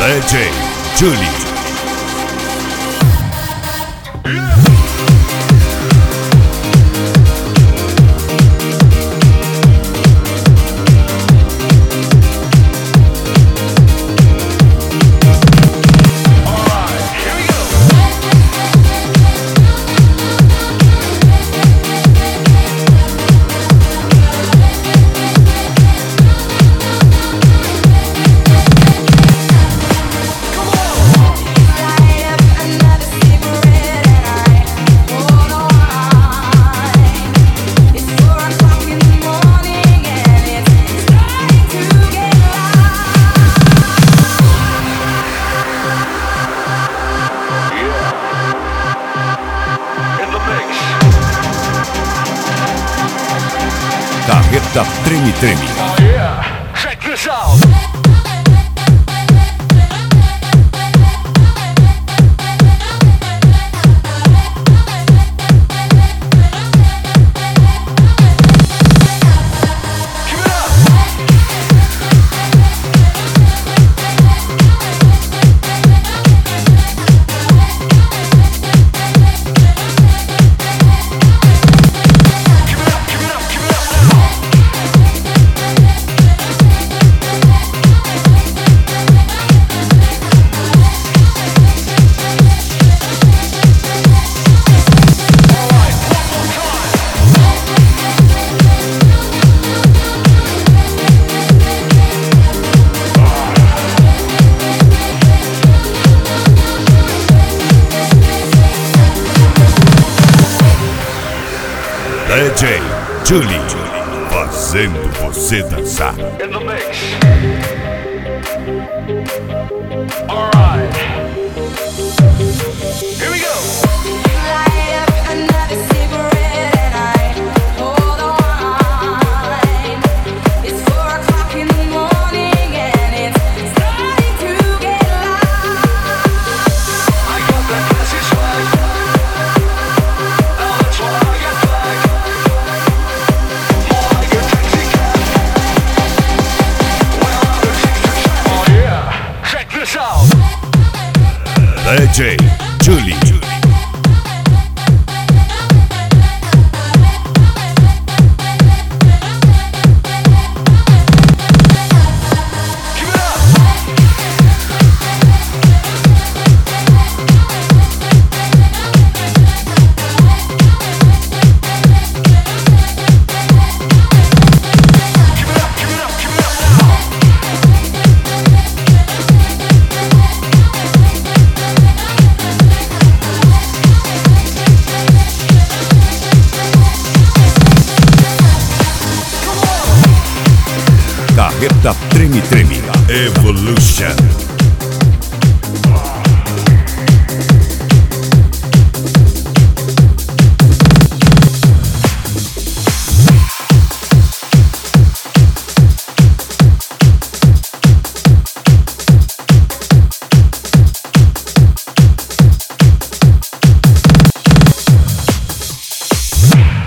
DJ Julie. Carreta Treme Treme. Oh yeah, check this out. DJ Julie, fazendo você dançar. In the mix. All right. Here we go. Light up another cigarette and I hold on. It's 4 o'clock in the morning and it's starting to get light. I got that classy swag. Now that's why I get back. More like a taxi cab. Well, I'm a 60. Oh yeah, check this out. DJ Julie. Carreta Treme Treme Evolution.